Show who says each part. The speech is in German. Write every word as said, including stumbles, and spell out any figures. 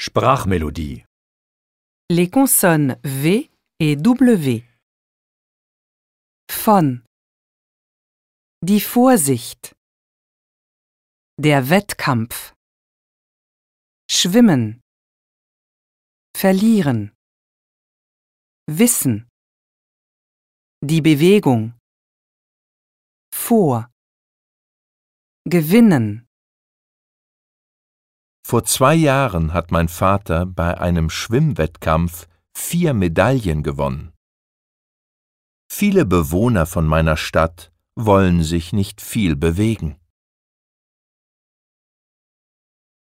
Speaker 1: Sprachmelodie.
Speaker 2: Les consonnes V et W. Von. Die Vorsicht. Der Wettkampf. Schwimmen. Verlieren. Wissen. Die Bewegung. Vor. Gewinnen.
Speaker 3: Vor zwei Jahren hat mein Vater bei einem Schwimmwettkampf vier Medaillen gewonnen. Viele Bewohner von meiner Stadt wollen sich nicht viel bewegen.